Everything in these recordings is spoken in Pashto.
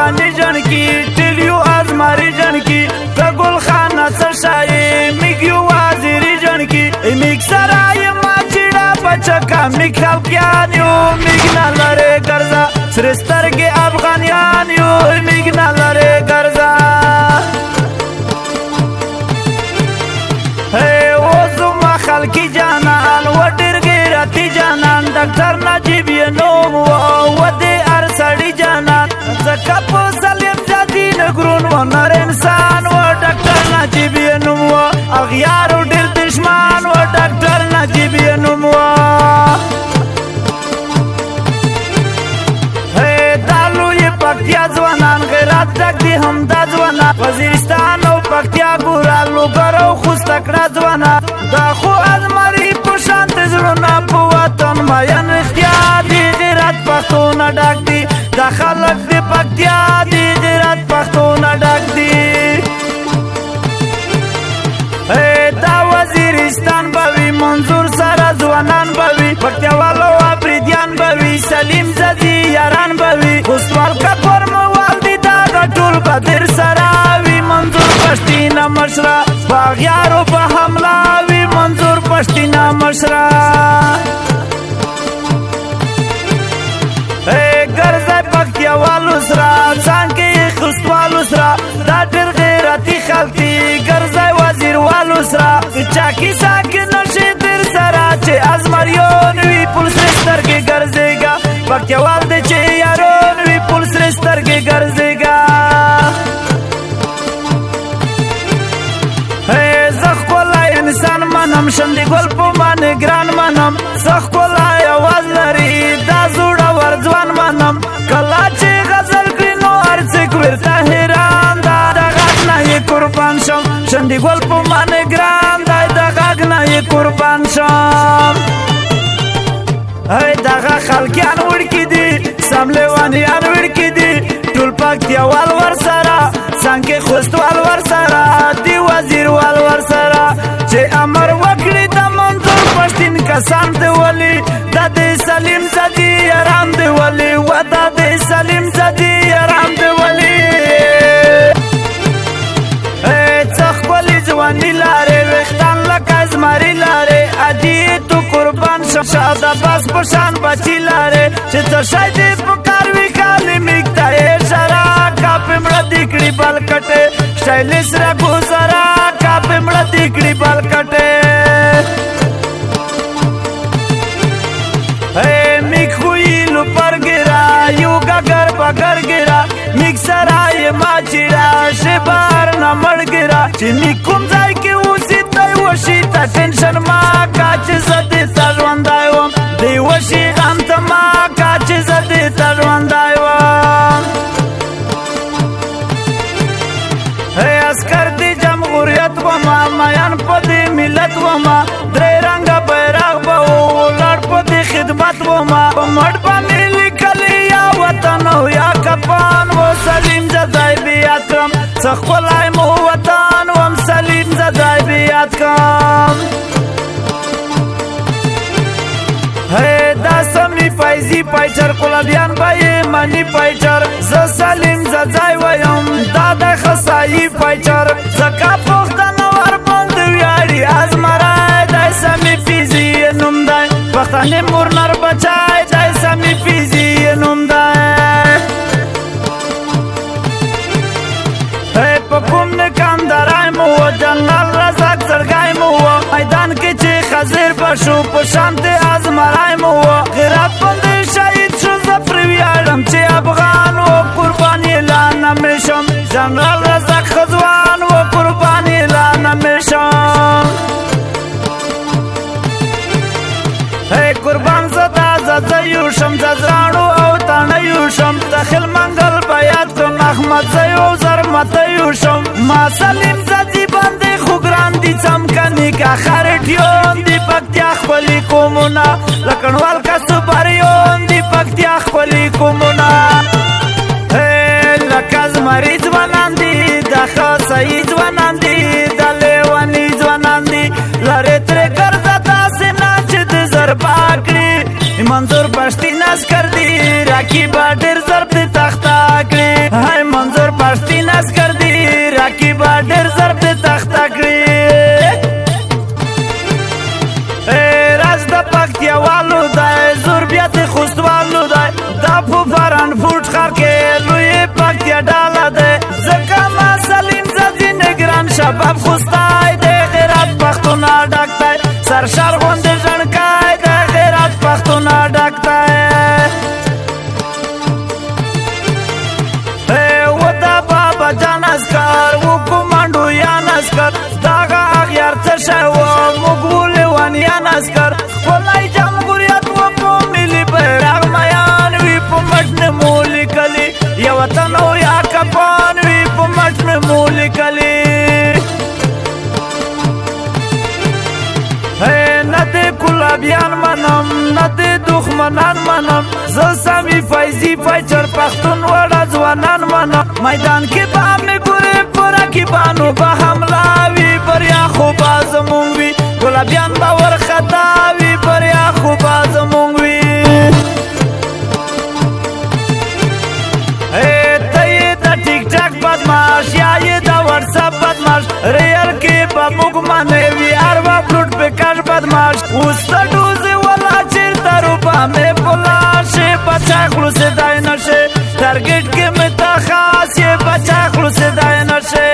افغانی جن کی ټلیو ازماری جن کی د ګل خانه سشای میګیو وزیری جن کی میګ سرای ما چړه بچکا میګ خلقیان یو میګ نه لره ګرځا سرسترګي افغانیان یو میګ نه لره ګرځا خلقی جانان و ډیر غیرتی جانان ډاکټر نجیب یې نوم و د هر سړي جانان ځکه په سلیم زادي نګرون و نر انسان و ډاکټر نجیب یې نوم و اغیارو ډیر دشمن و ډاکټر نجیب یې نوم و دالو یې پکتیا ځوانان غیرت ډک دي همدا ځوانان وزیرستان او پکتیا ګورالو ګرو خوست کړه ځوانان دا خو ازمري په شانت زړونه په وطن ماین اختیار دي غیرت پښتون ډک دي دا خلک دي پکتیا دي غیرت پښتون ډک دي دا وزیرستان بوي منظور سره ځوانان بوي پکتیا والو افریدیان بوي سلیم زدي یاران بوي خوستوال کا کورموال دي دا ټول بدر سره وي منظور پښتینه مشره باغیارو په حمله وي منظور پښتینه مشره ګرځي پکتیا والو سره څنګه خوستوالو سره دا ډېر غیرتي خلک دي ګرځي وزیر والو سره چاکی ساکن نشي در سره چې ازمریون وي پولیس سترګې ګرځيګا پکتیا وال دي چې یارون وي پولیس سترګې ګرځيګا انسان منم شندې ګل په باندې ګران منم سخ کولای आवाज لري دا زوړه ورځوان منم کله چې غزل کړي نو ارڅ ورته حیران دا غږ نه قربان شم شندې ګل په باندې ګران دا غږ نه قربان شم دغه خلکیان وړکي دي سملوانیان وړکي دي ټول پکتیا وال ور سره څنګه خوستوال ور سره دی وزیر وال ور سره چې امر وکړي د منظور پښتین کسان دی ولی د سلیم زدي آرام دی ولی و د سلیم زدي آرام دی ولی څخ ولی ځواني لاره وختان لکه زمري لاره ادي تو قربان شاده بس پشان بچی لاره چې څه شای دې پکار وی خالی میکتای شرا کا پمړه دکړي بل کټه شایلس را ګوزرا کا پمړه دکړي بل کټه میک خوې لو پرګرا یو ګر بغر ګرا میک سرای ما چیرا شبار نه مړګرا چې میکوم ځای کې اوسې تای وشي تا ټینشن ما کاچ زده تلوندایم دی وشي انت ما کاچ زده تلوندایم اسکر دی جمهوریت و ما میان په دې ملت و ما درې رنګ بیرغ به ولړ په دې خدمت و ما مړ باندې لیکلی یا وطن او یا کفن و سلیم زدای بیات کم څخولای مو وطن وم سلیم زدای بیات کم دا سمنی فایزی پایچر قلابیان بای منی پایچر ز سلیم زدای ویم دا د خصایی پایچر زکا پختن ور بند ویاری از مرای دای سمی فیزی نوم دای پختن مورنر بچای دای سمی فیزی نوم دای پکوم نکام درای مو جنگل رزاک زرگای مو میدان کې چې خزر بشو پشانت از مرای مو غیرت بند شهید شو زفر ویارم چې افغان و قربانی لانه میشم جنگل رزاک خزوان و قربانی لانه میشم قربان زدا زدیو شم زرانو او تانیو شم داخل منگل بیاد کن احمد زیو زرمتیو شم ما سلیم زدی بنده خوگران دی چمکنی که خرٹیون دی پکتیا خپلی کومونا لکنوال کا سپاریون دی پکتیا خپلی کومونا لکز مریض ونان دی دخوا سیز ونان دی دلیوانیز ونان دی لره تره کرده داسی ناچه دی زربا کری منظور پشتی نس کردی راکی با دیر زرب دی تختا کری شباب خوستای د غیرت پښتون ډکتای سرشار غوندې ژړکای د غیرت پښتون ډکتای و دا بابا جان اسکر و کمانډو یان اسکر داغه اغیار څه شی و موږ ولېوانیان اسکر خپلای جمهوریت و په ملي بیرغ میان وي په مټ مو لیکلي یا وطن او یا کفن وي په مټ مو لیکلي نه د ګلابیان منم نه د دښمنان منم زه سامي فیضي فایچر پښتون وړه ځوانان منم میدان کې به مې ګورې په رقیبانو به حمله وي بریا خو به زمونږ وي ګلابیان به ورخطا وي بریا خو به زمونږ وي ته یې د ټیک ټاک بدماش یا یې د وټساپ بدماش ریل کې به موږ منې وي اروا پلوټ په کش بدماش اوس ته ډوزې ولا چېرته روپه مې پولا شي بچا خلوصې دای نشي ټارګېټ کې مې ته خاص یې بچا خلوصې دای نشي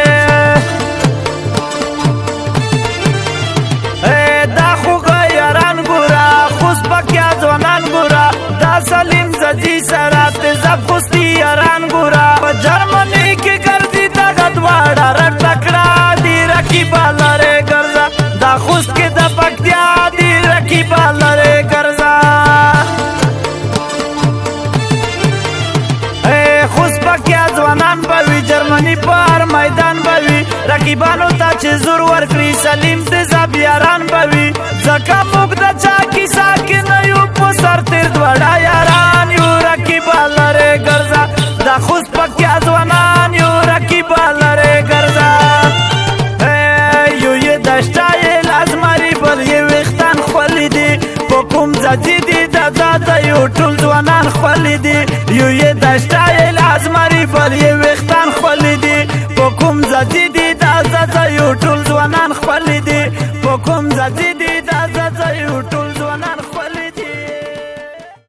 دا خو غیران ګوره خوس پکیا ځوانان ګوره دا سلیم زدي سره تیزاب خوستی یاران ګوره په جرمني کې ګرځي دغه دواړه رټ تکړه دي رقیبه لرې ګرځه دا خوست کې د پکتیا دي رقیبه لرې ګرځه خوست پکیا ځوانان به وي جرمني په هر میدان به وي رقیبانو ته چې زور ورکړي سلیم تیزاب یاران به وي ځکه موږ د چا کیسه کې نه یو په سر تېر دواړه یاران یو رقیبه لرې ګرځه دا خوست پکیا ځوانان یو رقیبه لرې ګرځه یو یې دشتای لازمري بل یې ویښتان خولی دي په کوم ځدي دي د یو ټول ځوانان خولی دي یو یې دشتای لازمري بل یې